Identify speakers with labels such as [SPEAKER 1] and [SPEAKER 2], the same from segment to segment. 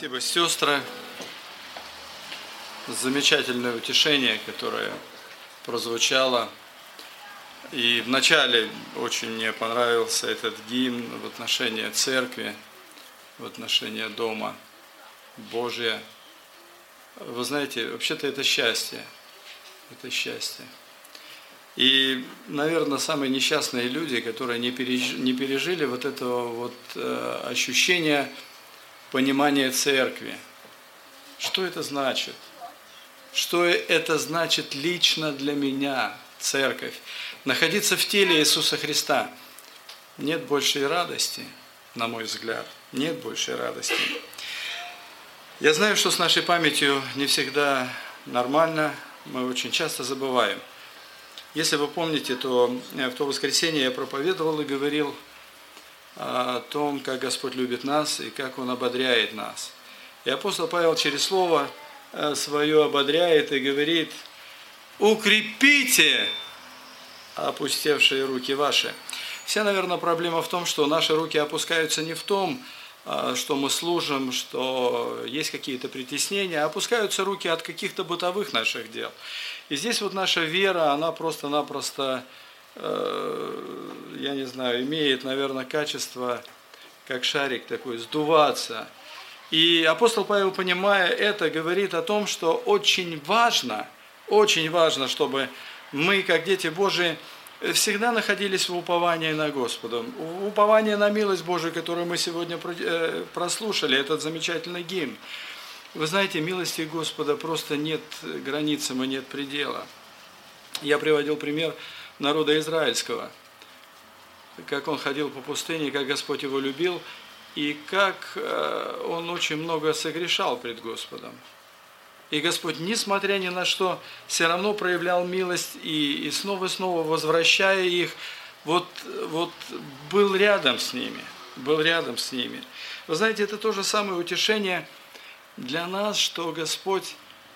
[SPEAKER 1] Спасибо, сестры, замечательное утешение, которое прозвучало. И вначале очень мне понравился этот гимн в отношении церкви, в отношении Дома Божия. Вы знаете, вообще-то это счастье. Это счастье. И, наверное, самые несчастные люди, которые не пережили вот этого вот ощущения понимания церкви. Что это значит? Что это значит лично для меня, церковь? Находиться в теле Иисуса Христа. Нет большей радости, на мой взгляд. Нет большей радости. Я знаю, что с нашей памятью не всегда нормально. Мы очень часто забываем. Если вы помните, то в то воскресенье я проповедовал и говорил о том, как Господь любит нас и как Он ободряет нас. И апостол Павел через слово свое ободряет и говорит: «Укрепите опустевшие руки ваши». Вся, наверное, проблема в том, что наши руки опускаются не в том, что мы служим, что есть какие-то притеснения, а опускаются руки от каких-то бытовых наших дел. И здесь вот наша вера, она просто-напросто, я не знаю, имеет, наверное, качество, как шарик такой, сдуваться. И апостол Павел, понимая это, говорит о том, что очень важно, чтобы мы, как дети Божии, всегда находились в уповании на Господа. Упование на милость Божию, которую мы сегодня прослушали, этот замечательный гимн. Вы знаете, милости Господа просто нет границам и нет предела. Я приводил пример народа израильского, как он ходил по пустыне, как Господь его любил, и как он очень много согрешал пред Господом. И Господь, несмотря ни на что, все равно проявлял милость и снова и снова возвращая их, вот был рядом с ними, Вы знаете, это то же самое утешение для нас, что Господь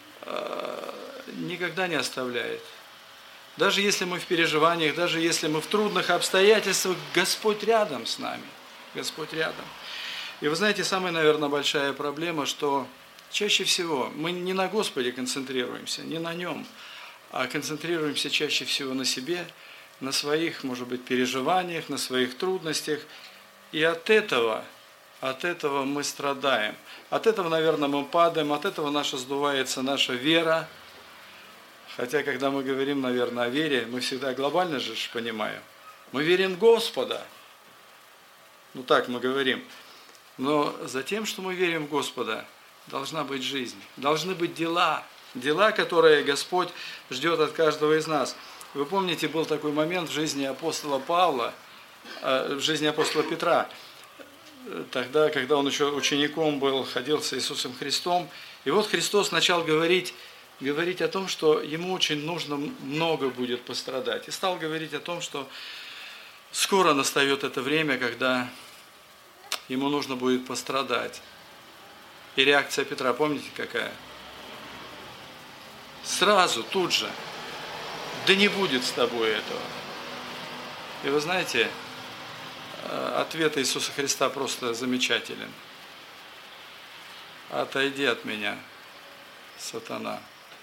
[SPEAKER 1] никогда не оставляет. Даже если мы в переживаниях, даже если мы в трудных обстоятельствах, Господь рядом с нами. Господь рядом. И вы знаете, самая, наверное, большая проблема, что чаще всего мы не на Господе концентрируемся, не на Нем, а концентрируемся чаще всего на себе, на своих, может быть, переживаниях, на своих трудностях. И от этого мы страдаем. От этого, наверное, мы падаем, от этого сдувается наша вера. Хотя, когда мы говорим, наверное, о вере, мы всегда глобально же понимаем. Мы верим в Господа. Ну так мы говорим. Но за тем, что мы верим в Господа, должна быть жизнь, должны быть дела. Дела, которые Господь ждет от каждого из нас. Вы помните, был такой момент в жизни апостола Павла, в жизни апостола Петра, тогда, когда он еще учеником был, ходил с Иисусом Христом. И вот Христос начал говорить о том, что ему очень нужно много будет пострадать. И стал говорить о том, что скоро настает это время, когда ему нужно будет пострадать. И реакция Петра, помните какая? Сразу, тут же: да не будет с тобой этого. И вы знаете, ответ Иисуса Христа просто замечателен. Отойди от меня, сатана.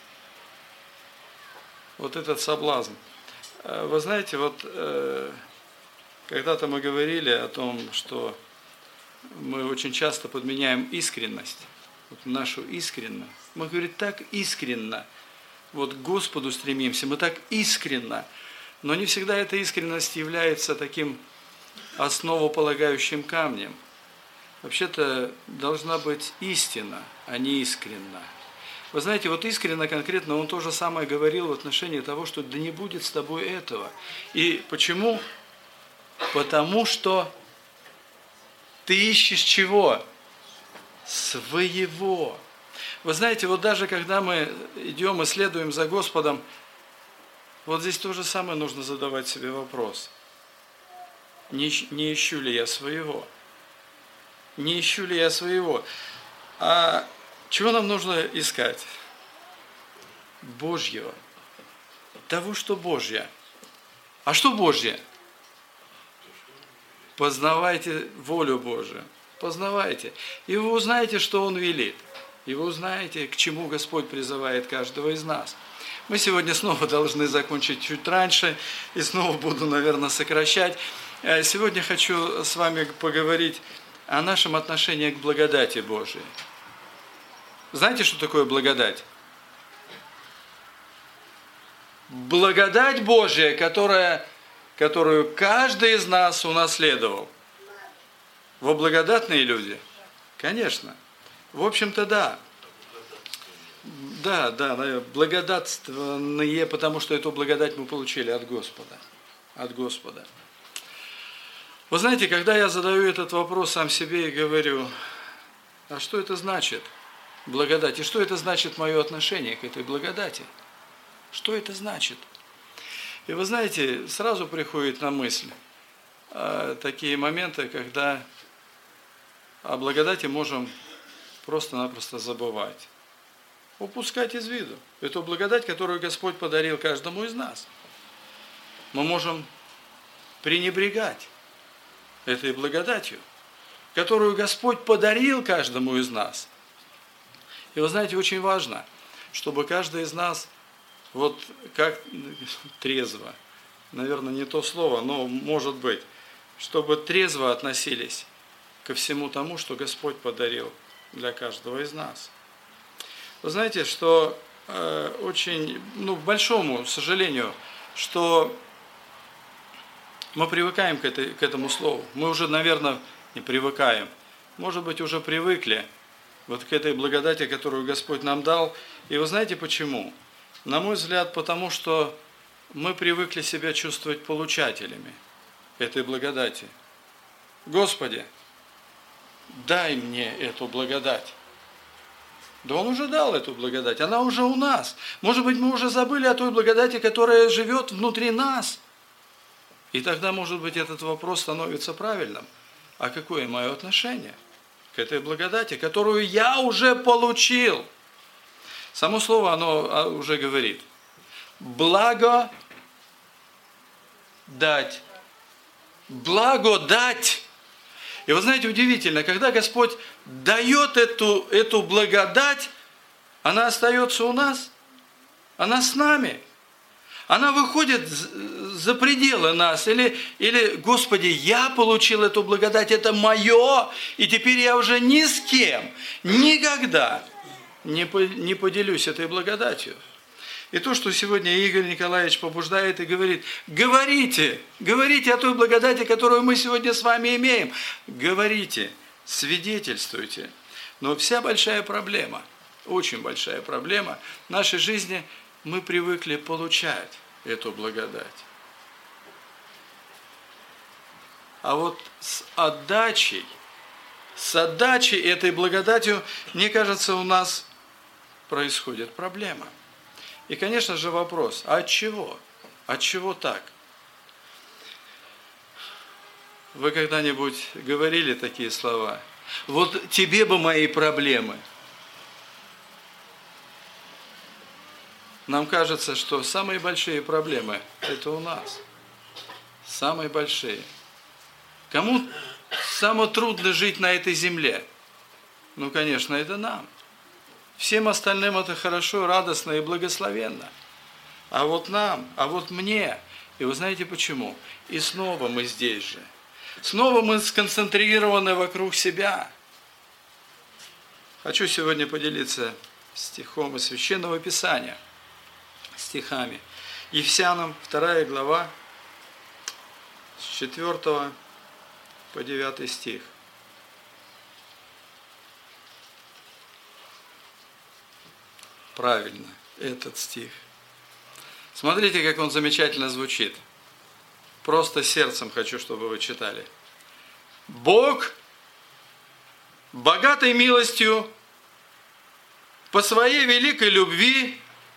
[SPEAKER 1] Вот этот соблазн. Вы знаете, вот когда-то мы говорили о том, что мы очень часто подменяем искренность, вот нашу искренность. Мы говорим так искренно, вот к Господу стремимся, мы так искренно, но не всегда эта искренность является таким основополагающим камнем. Вообще-то должна быть истина, а не искренна. Вы знаете, вот искренно конкретно он то же самое говорил в отношении того, что да не будет с тобой этого. И почему? Потому что ты ищешь чего? Своего. Вы знаете, вот даже когда мы идем и следуем за Господом, вот здесь то же самое нужно задавать себе вопрос. Не ищу ли я своего? Не ищу ли я своего? А чего нам нужно искать? Божьего. Того, что Божье. А что Божье? Познавайте волю Божию. познавайте. И вы узнаете, что Он велит. И вы узнаете, к чему Господь призывает каждого из нас. Мы сегодня снова должны закончить чуть раньше, и снова буду, наверное, сокращать. Сегодня хочу с вами поговорить о нашем отношении к благодати Божией. Знаете, что такое благодать? Благодать Божия, которую каждый из нас унаследовал. Вы благодатные люди? Конечно. В общем-то, да. Да, благодатные, потому что эту благодать мы получили от Господа. От Господа. Вы знаете, когда я задаю этот вопрос сам себе и говорю, а что это значит, благодать? И что это значит мое отношение к этой благодати? Что это значит? И вы знаете, сразу приходит на мысль такие моменты, когда о благодати можем просто-напросто забывать. Упускать из виду эту благодать, которую Господь подарил каждому из нас. Мы можем пренебрегать этой благодатью, которую Господь подарил каждому из нас. И вы знаете, очень важно, чтобы каждый из нас вот как трезво, наверное, не то слово, но может быть, чтобы трезво относились ко всему тому, что Господь подарил для каждого из нас. Вы знаете, что очень, к большому сожалению, что мы привыкаем к этому слову. Мы уже, наверное, не привыкаем. Может быть, уже привыкли вот к этой благодати, которую Господь нам дал. И вы знаете почему? На мой взгляд, потому что мы привыкли себя чувствовать получателями этой благодати. Господи, дай мне эту благодать. Да Он уже дал эту благодать, она уже у нас. Может быть, мы уже забыли о той благодати, которая живет внутри нас. И тогда, может быть, этот вопрос становится правильным. А какое мое отношение к этой благодати, которую я уже получил? Само слово, оно уже говорит. Благодать. Благодать. И вы знаете, удивительно, когда Господь дает эту благодать, она остается у нас, она с нами. Она выходит за пределы нас. Или Господи, я получил эту благодать, это мое, и теперь я уже ни с кем, никогда не поделюсь этой благодатью. И то, что сегодня Игорь Николаевич побуждает и говорит, говорите о той благодати, которую мы сегодня с вами имеем. Говорите, свидетельствуйте. Но вся большая проблема, очень большая проблема в нашей жизни, мы привыкли получать эту благодать. А вот с отдачей этой благодатью, мне кажется, у нас происходит проблема. И, конечно же, вопрос, а от чего? От чего так? Вы когда-нибудь говорили такие слова? Вот тебе бы мои проблемы. Нам кажется, что самые большие проблемы – это у нас. Самые большие. Кому самое трудно жить на этой земле? Ну, конечно, это нам. Всем остальным это хорошо, радостно и благословенно. А вот нам, а вот мне. И вы знаете почему? И снова мы здесь же. Снова мы сконцентрированы вокруг себя. Хочу сегодня поделиться стихом из Священного Писания. Стихами. Ефесянам 2 глава, с 4 по 9 стих. Правильно, этот стих. Смотрите, как он замечательно звучит. Просто сердцем хочу, чтобы вы читали. Бог, богатой милостью, по своей великой любви,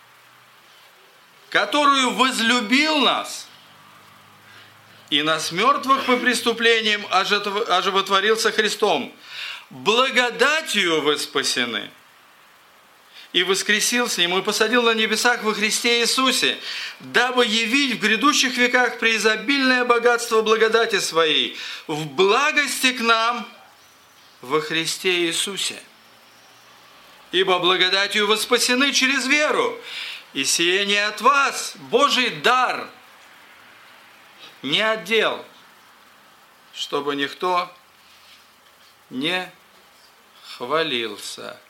[SPEAKER 1] которую возлюбил нас, и нас мертвых по преступлениям оживотворился Христом, благодатью вы спасены, и воскресил с Ним, и посадил на небесах во Христе Иисусе, дабы явить в грядущих веках преизобильное богатство благодати Своей, в благости к нам во Христе Иисусе. Ибо благодатью вы спасены через веру, и сие не от вас, Божий дар, не отдел, чтобы никто не хвалился.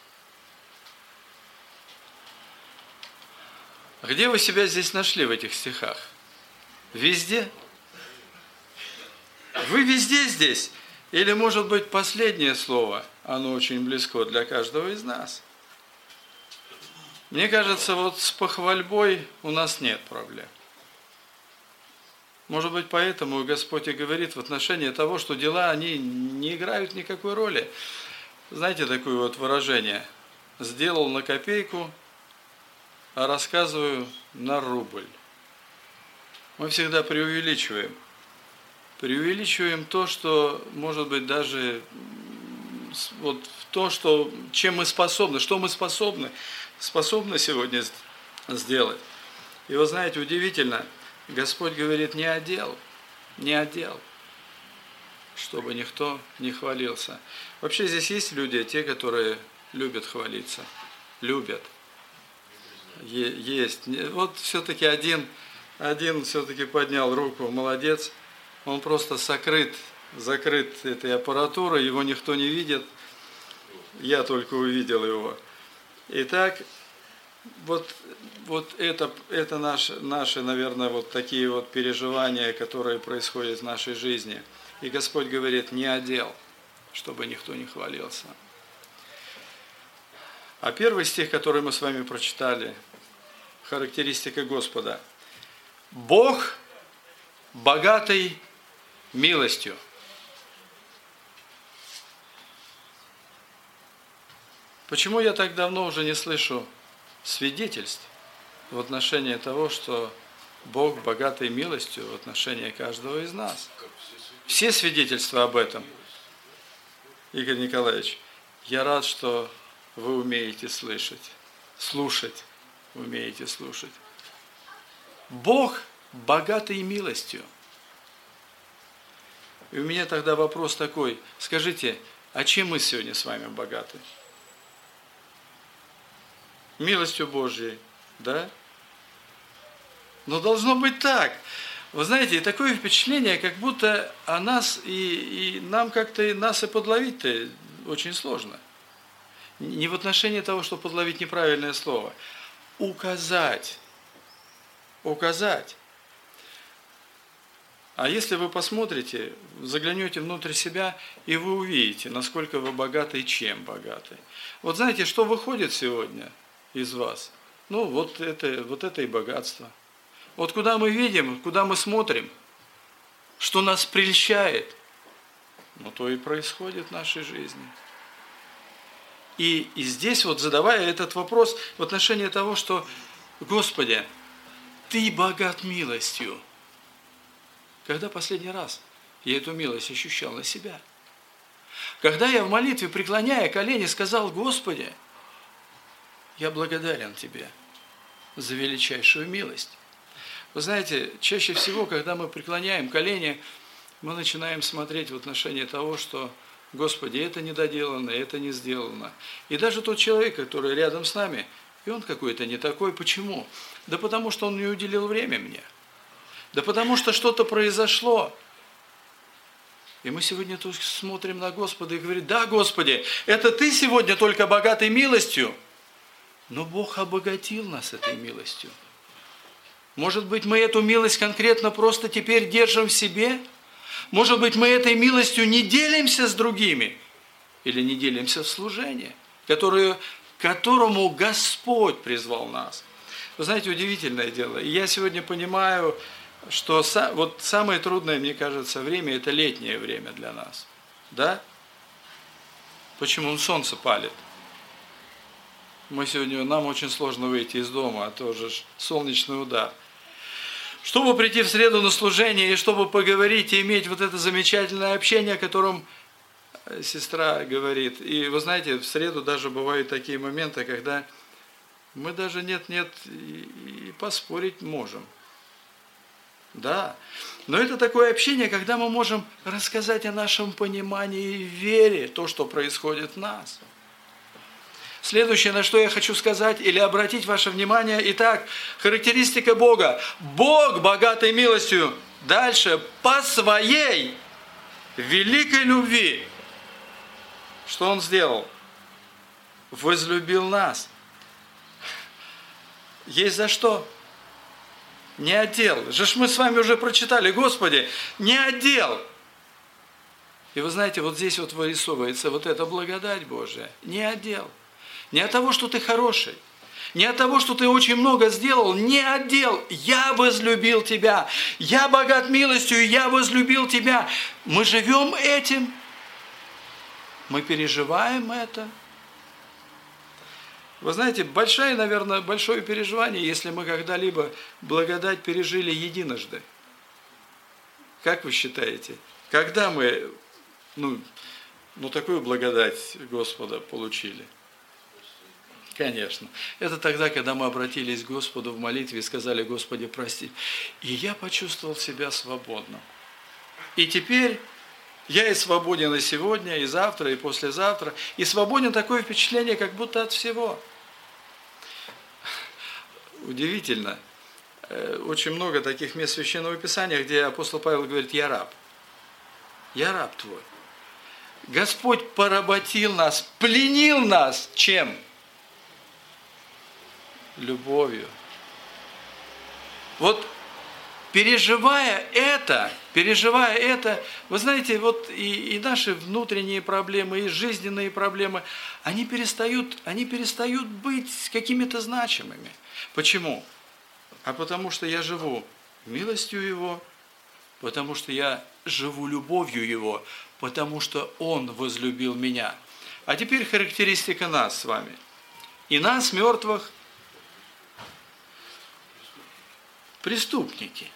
[SPEAKER 1] Где вы себя здесь нашли в этих стихах? Везде? Вы везде здесь? Или, может быть, последнее слово, оно очень близко для каждого из нас? Мне кажется, вот с похвальбой у нас нет проблем. Может быть, поэтому Господь и говорит в отношении того, что дела, они не играют никакой роли. Знаете такое вот выражение? Сделал на копейку, а рассказываю на рубль. Мы всегда преувеличиваем. Преувеличиваем то, что, может быть, даже вот то, чем мы способны, что мы способны сегодня сделать. И вы знаете, удивительно, Господь говорит, не отдел, чтобы никто не хвалился. Вообще здесь есть люди, те, которые любят хвалиться, любят. Есть. Вот все-таки один все-таки поднял руку, молодец. Он просто закрыт этой аппаратурой, его никто не видит. Я только увидел его. Итак, вот это наши, наверное, вот такие вот переживания, которые происходят в нашей жизни. И Господь говорит, не отдел, чтобы никто не хвалился. А первый стих, который мы с вами прочитали, характеристика Господа. Бог богатый милостью. Почему я так давно уже не слышу свидетельств в отношении того, что Бог богатый милостью в отношении каждого из нас? Все свидетельства об этом. Игорь Николаевич, я рад, что вы умеете слушать, умеете слушать. Бог богатый милостью. И у меня тогда вопрос такой, скажите, а чем мы сегодня с вами богаты? Милостью Божьей, да? Но должно быть так. Вы знаете, такое впечатление, как будто о нас, и нам как-то нас и подловить-то очень сложно. Не в отношении того, что подловить неправильное слово. Указать. А если вы посмотрите, заглянете внутрь себя, и вы увидите, насколько вы богаты и чем богаты. Вот знаете, что выходит сегодня из вас? Ну, вот это и богатство. Вот куда мы видим, куда мы смотрим, что нас прельщает, ну, то и происходит в нашей жизни. И здесь вот, задавая этот вопрос в отношении того, что, Господи, Ты богат милостью. Когда последний раз я эту милость ощущал на себя? Когда я в молитве, преклоняя колени, сказал, Господи, я благодарен Тебе за величайшую милость. Вы знаете, чаще всего, когда мы преклоняем колени, мы начинаем смотреть в отношении того, что, Господи, это недоделано, это не сделано. И даже тот человек, который рядом с нами, и он какой-то не такой. Почему? Да потому что он не уделил время мне. Да потому что что-то произошло. И мы сегодня тут смотрим на Господа и говорим, да, Господи, это Ты сегодня только богатый милостью. Но Бог обогатил нас этой милостью. Может быть, мы эту милость конкретно просто теперь держим в себе? Может быть, мы этой милостью не делимся с другими? Или не делимся в служении, которому Господь призвал нас? Вы знаете, удивительное дело. И я сегодня понимаю, что вот самое трудное, мне кажется, время – это летнее время для нас. Да? Почему? Солнце палит. Нам очень сложно выйти из дома, а то же солнечный удар. Чтобы прийти в среду на служение и чтобы поговорить и иметь вот это замечательное общение, о котором сестра говорит. И вы знаете, в среду даже бывают такие моменты, когда мы даже нет и поспорить можем. Да. Но это такое общение, когда мы можем рассказать о нашем понимании и вере, то, что происходит в нас. Следующее, на что я хочу сказать или обратить ваше внимание. Итак, характеристика Бога. Бог, богатый милостью, дальше, по своей великой любви. Что Он сделал? Возлюбил нас. Есть за что? Не отдел. Же ж мы с вами уже прочитали, Господи, не отдел. И вы знаете, вот здесь вот вырисовывается вот эта благодать Божия. Не отдел. Не от того, что ты хороший. Не от того, что ты очень много сделал. Не отдел. Я возлюбил тебя. Я богат милостью, я возлюбил тебя. Мы живем этим. Мы переживаем это. Вы знаете, большое переживание, если мы когда-либо благодать пережили единожды. Как вы считаете? Когда мы такую благодать Господа получили? Конечно. Это тогда, когда мы обратились к Господу в молитве и сказали: Господи, прости. И я почувствовал себя свободным. И теперь я и свободен и сегодня, и завтра, и послезавтра. И свободен, такое впечатление, как будто от всего. Удивительно. Очень много таких мест Священного Писания, где апостол Павел говорит: я раб. Я раб твой. Господь поработил нас, пленил нас. Чем? Любовью. Вот переживая это, вы знаете, вот и наши внутренние проблемы, и жизненные проблемы, они перестают быть какими-то значимыми. Почему? А потому что я живу милостью Его, потому что я живу любовью Его, потому что Он возлюбил меня. А теперь характеристика нас с вами. И нас, мертвых, преступники.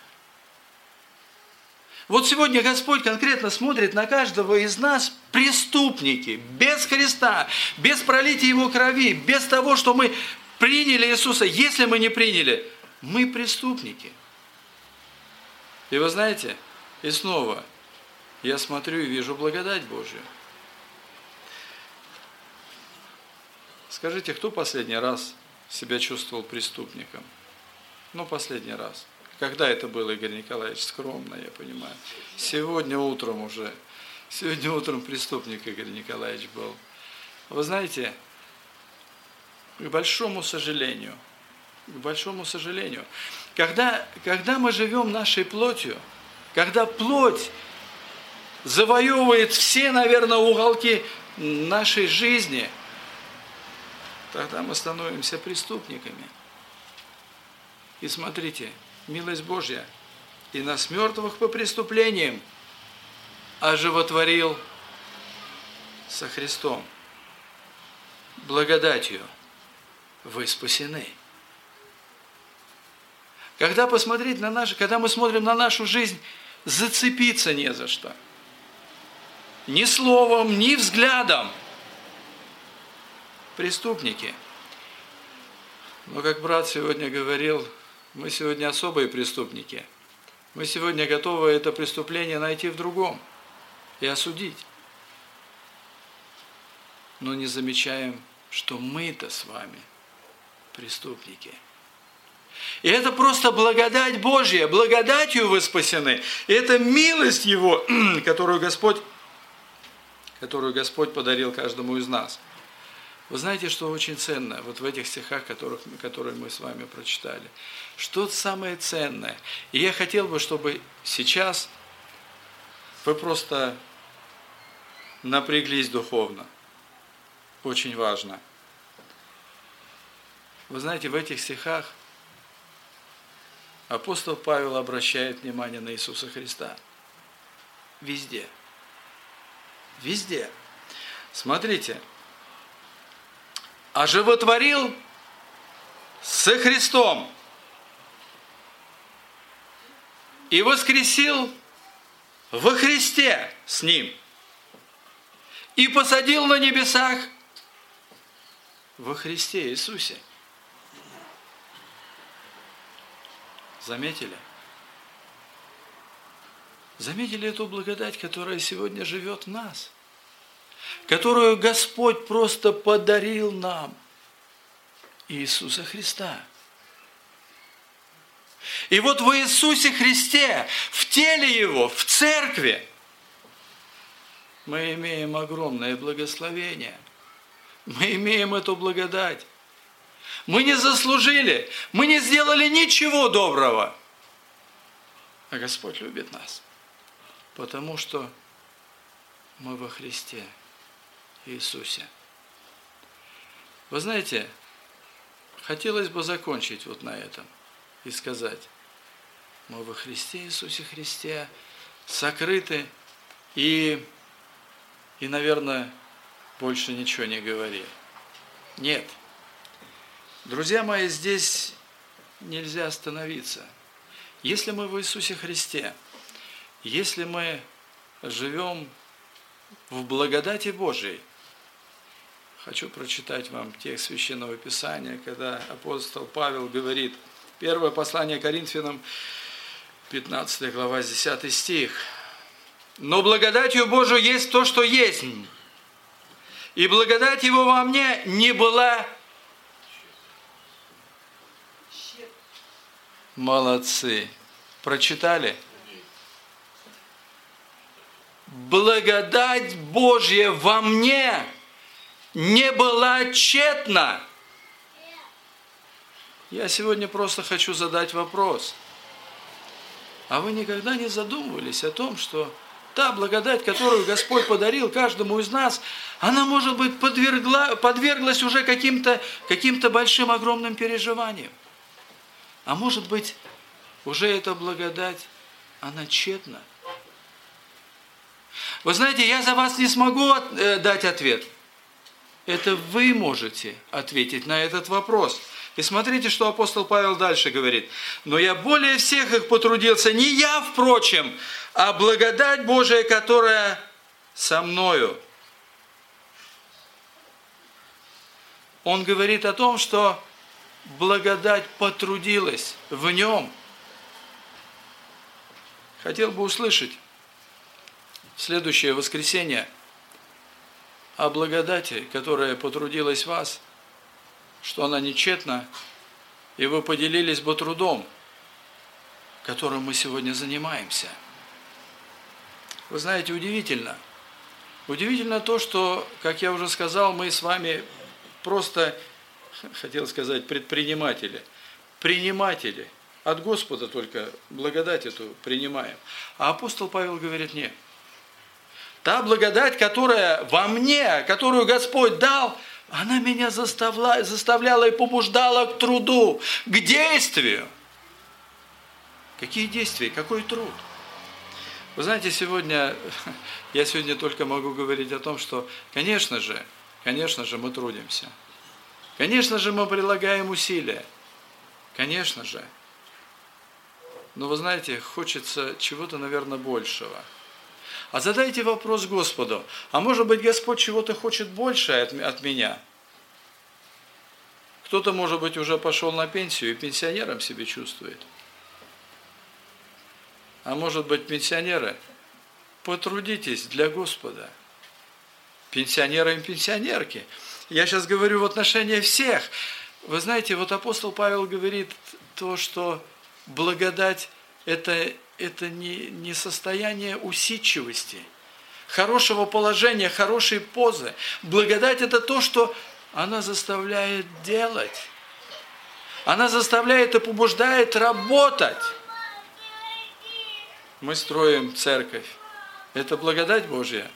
[SPEAKER 1] Вот сегодня Господь конкретно смотрит на каждого из нас: преступники, без Христа, без пролития Его крови, без того, что мы приняли Иисуса. Если мы не приняли, мы преступники. И вы знаете, и снова я смотрю и вижу благодать Божию. Скажите, кто последний раз себя чувствовал преступником? Последний раз. Когда это было, Игорь Николаевич? Скромно, я понимаю. Сегодня утром преступник Игорь Николаевич был. Вы знаете, к большому сожалению, когда мы живем нашей плотью, когда плоть завоевывает все, наверное, уголки нашей жизни, тогда мы становимся преступниками. И смотрите, милость Божья и нас, мертвых по преступлениям, оживотворил со Христом. Благодатью вы спасены. Когда мы смотрим на нашу жизнь, зацепиться не за что. Ни словом, ни взглядом. Преступники. Но как брат сегодня говорил, мы сегодня особые преступники. Мы сегодня готовы это преступление найти в другом и осудить. Но не замечаем, что мы-то с вами преступники. И это просто благодать Божья. Благодатью вы спасены. И это милость Его, которую Господь подарил каждому из нас. Вы знаете, что очень ценно вот в этих стихах, которые мы с вами прочитали? Что самое ценное? И я хотел бы, чтобы сейчас вы просто напряглись духовно. Очень важно. Вы знаете, в этих стихах апостол Павел обращает внимание на Иисуса Христа. Везде. Везде. Смотрите. Оживотворил со Христом и воскресил во Христе с Ним и посадил на небесах во Христе Заметили эту благодать, которая сегодня живет в нас? Которую Господь просто подарил нам. Иисуса Христа. И вот в Иисусе Христе, в теле Его, в церкви, мы имеем огромное благословение. Мы имеем эту благодать. Мы не заслужили, мы не сделали ничего доброго. А Господь любит нас, потому что мы во Христе Иисусе. Вы знаете, хотелось бы закончить вот на этом и сказать, мы во Христе Иисусе Христе сокрыты и наверное, больше ничего не говори. Нет. Друзья мои, здесь нельзя остановиться. Если мы в Иисусе Христе, если мы живем в благодати Божией, хочу прочитать вам текст Священного Писания, когда апостол Павел говорит, первое послание Коринфянам, 15 глава, 10 стих. «Но благодатью Божию есть то, что есть, и благодать Его во мне не была...» Молодцы. Прочитали? Благодать Божья во мне не была тщетна. Я сегодня просто хочу задать вопрос. А вы никогда не задумывались о том, что та благодать, которую Господь подарил каждому из нас, она, может быть, подверглась уже каким-то большим, огромным переживаниям. А может быть, уже эта благодать, она тщетна. Вы знаете, я за вас не смогу дать ответ. Это вы можете ответить на этот вопрос. И смотрите, что апостол Павел дальше говорит. «Но я более всех их потрудился, не я, впрочем, а благодать Божия, которая со мною». Он говорит о том, что благодать потрудилась в нем. Хотел бы услышать в следующее воскресенье о благодати, которая потрудилась в вас, что она не тщетна, и вы поделились бы трудом, которым мы сегодня занимаемся. Вы знаете, удивительно. Удивительно то, что, как я уже сказал, мы с вами просто, хотел сказать, предприниматели, приниматели. От Господа только благодать эту принимаем. А апостол Павел говорит, нет. Та благодать, которая во мне, которую Господь дал, она меня заставляла и побуждала к труду, к действию. Какие действия? Какой труд? Вы знаете, я сегодня только могу говорить о том, что, конечно же, мы трудимся. Конечно же, мы прилагаем усилия. Конечно же. Но вы знаете, хочется чего-то, наверное, большего. А задайте вопрос Господу, а может быть, Господь чего-то хочет больше от меня? Кто-то, может быть, уже пошел на пенсию и пенсионером себя чувствует. А может быть, пенсионеры, потрудитесь для Господа. Пенсионеры и пенсионерки. Я сейчас говорю в отношении всех. Вы знаете, вот апостол Павел говорит то, что благодать – это не состояние усидчивости, хорошего положения, хорошей позы. Благодать – это то, что она заставляет делать. Она заставляет и побуждает работать. Мы строим церковь. Это благодать Божья.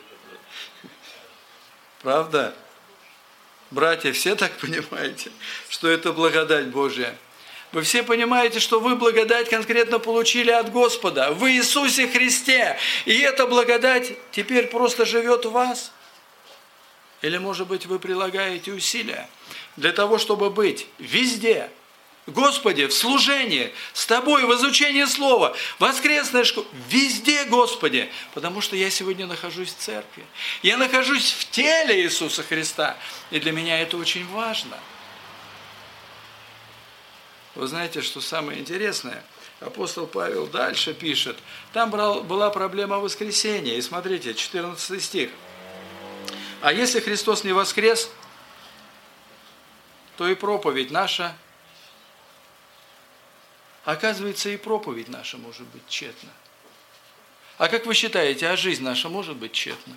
[SPEAKER 1] Правда? Братья, все так понимаете, что это благодать Божья? Вы все понимаете, что вы благодать конкретно получили от Господа в Иисусе Христе. И эта благодать теперь просто живет в вас? Или, может быть, вы прилагаете усилия для того, чтобы быть везде? Господи, в служении, с Тобой, в изучении Слова, воскресная школа, везде, Господи, потому что я сегодня нахожусь в церкви. Я нахожусь в теле Иисуса Христа, и для меня это очень важно. Вы знаете, что самое интересное? Апостол Павел дальше пишет. Там была проблема воскресения. И смотрите, 14 стих. А если Христос не воскрес, то и проповедь наша, оказывается, и проповедь наша может быть тщетна. А как вы считаете, а жизнь наша может быть тщетна?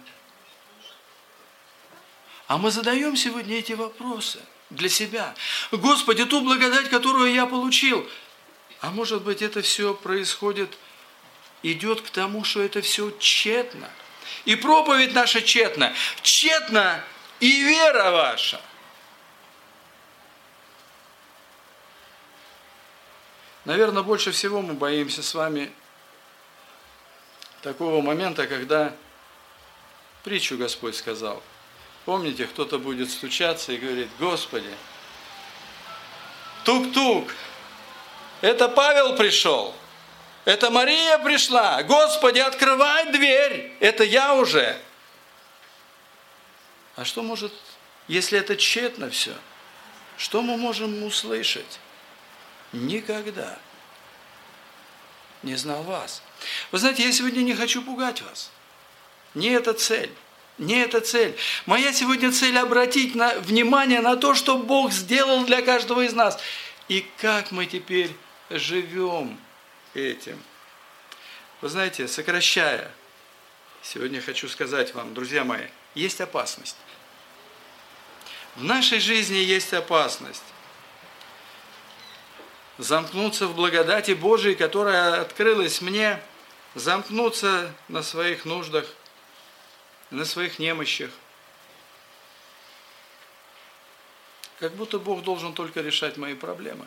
[SPEAKER 1] А мы задаем сегодня эти вопросы для себя. Господи, ту благодать, которую я получил, а может быть, это все происходит, идет к тому, что это все тщетно. И проповедь наша тщетна. Тщетна и вера ваша. Наверное, больше всего мы боимся с вами такого момента, когда притчу Господь сказал. Помните, кто-то будет стучаться и говорит: Господи, тук-тук, это Павел пришел, это Мария пришла, Господи, открывай дверь, это я уже. А что может, если это тщетно все, что мы можем услышать? Никогда не знал вас. Вы знаете, я сегодня не хочу пугать вас. Не это цель. Не это цель. Моя сегодня цель обратить внимание на то, что Бог сделал для каждого из нас. И как мы теперь живем этим. Вы знаете, сокращая, сегодня хочу сказать вам, друзья мои, есть опасность. В нашей жизни есть опасность замкнуться в благодати Божией, которая открылась мне, замкнуться на своих нуждах, на своих немощах. Как будто Бог должен только решать мои проблемы.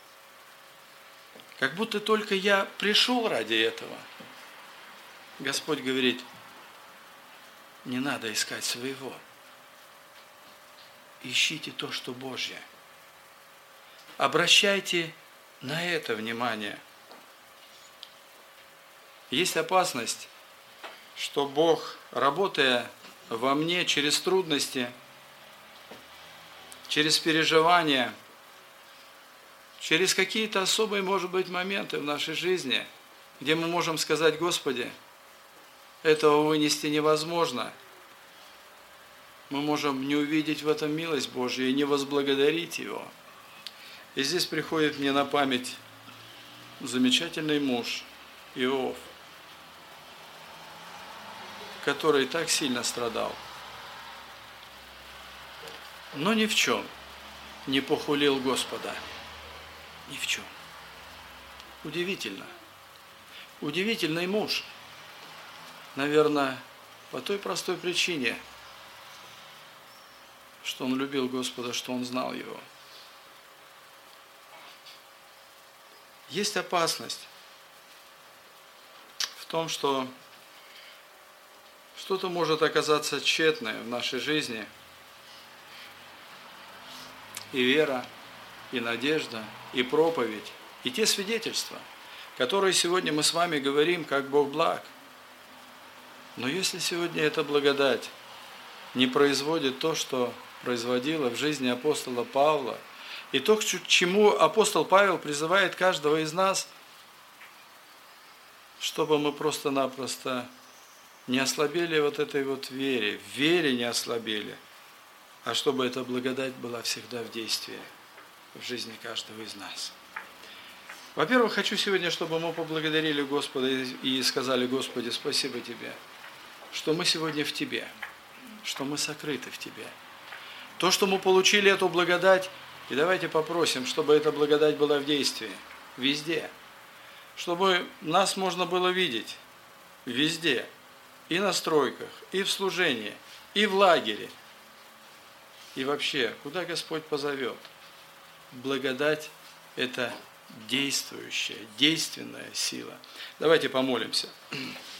[SPEAKER 1] Как будто только я пришел ради этого. Господь говорит: не надо искать своего. Ищите то, что Божье. Обращайте на это внимание. Есть опасность, что Бог, работая во мне через трудности, через переживания, через какие-то особые, может быть, моменты в нашей жизни, где мы можем сказать: Господи, этого вынести невозможно. Мы можем не увидеть в этом милость Божью и не возблагодарить Его. И здесь приходит мне на память замечательный муж Иов, который так сильно страдал, но ни в чем не похулил Господа. Ни в чем. Удивительно. Удивительный муж. Наверное, по той простой причине, что он любил Господа, что он знал Его. Есть опасность в том, что что-то может оказаться тщетное в нашей жизни. И вера, и надежда, и проповедь, и те свидетельства, которые сегодня мы с вами говорим, как Бог благ. Но если сегодня эта благодать не производит то, что производила в жизни апостола Павла, и то, к чему апостол Павел призывает каждого из нас, чтобы мы просто-напросто не ослабели вот этой вот вере, в вере не ослабели, а чтобы эта благодать была всегда в действии в жизни каждого из нас. Во-первых, хочу сегодня, чтобы мы поблагодарили Господа и сказали: Господи, спасибо Тебе, что мы сегодня в Тебе, что мы сокрыты в Тебе. То, что мы получили эту благодать, и давайте попросим, чтобы эта благодать была в действии, везде. Чтобы нас можно было видеть везде, и на стройках, и в служении, и в лагере, и вообще, куда Господь позовет. Благодать – это действующая, действенная сила. Давайте помолимся.